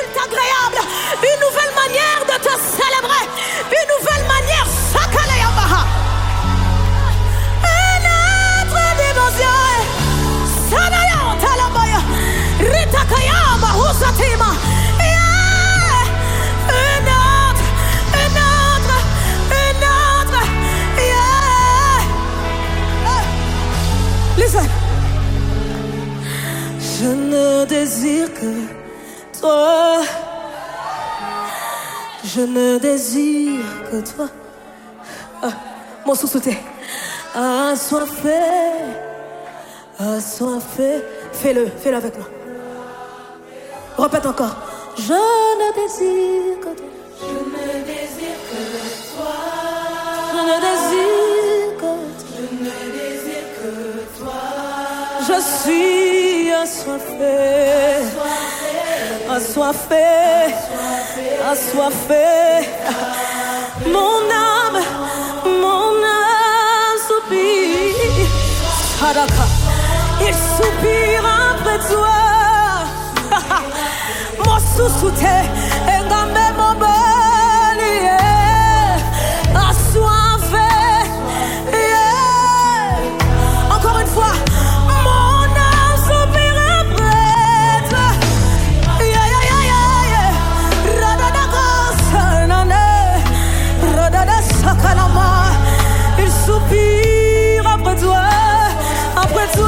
culte agréable, une nouvelle manière de te célébrer, une nouvelle manière, Sakaleyamaha. Une autre dimension, Sanayon Talabaya, Ritakayama, Husatima. Une autre, yeah. Listen. Je ne désire que toi. Je ne désire que toi. Mon sous-souté. Assoiffé. Fais-le avec moi. Répète encore. Je ne désire que toi. Je ne désire que toi. Je ne désire que toi. Je ne désire que toi. Je suis assoiffé. Mon âme soupire. Sadaka. Il soupire après toi. Mon sous-souté, engame mon bali, assoiffé, yeah. Encore une fois, mon âme soupire après toi, yeah, yeah, yeah, yeah. Radada gosanane, radada sakanama. Il soupire après toi, après toi.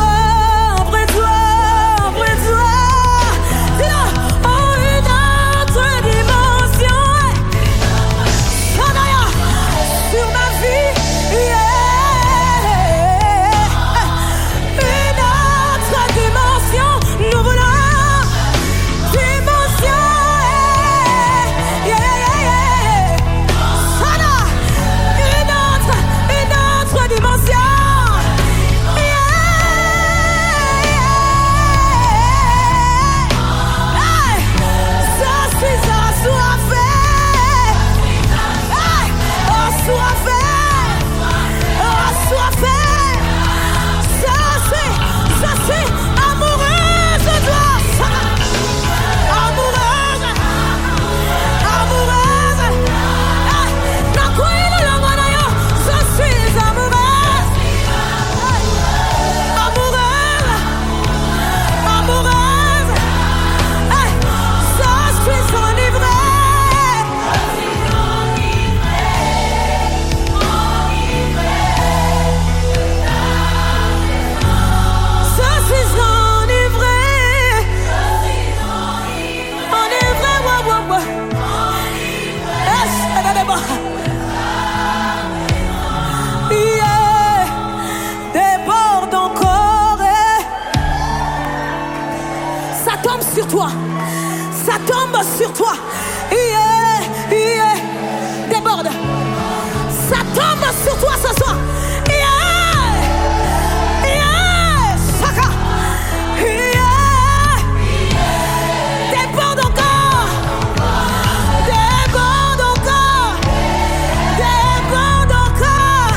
Ça tombe sur toi. Déborde. Ça tombe sur toi ce soir. Saka. Déborde encore. Déborde encore. Déborde encore.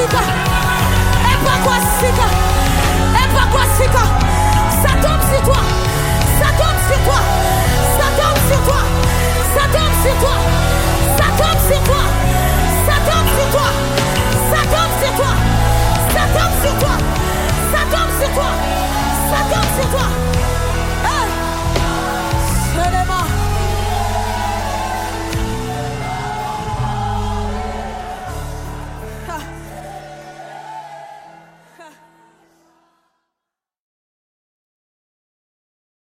sika. Et pas quoi sika. Et pas quoi sika. Ça tombe sur toi. Ça tombe sur toi.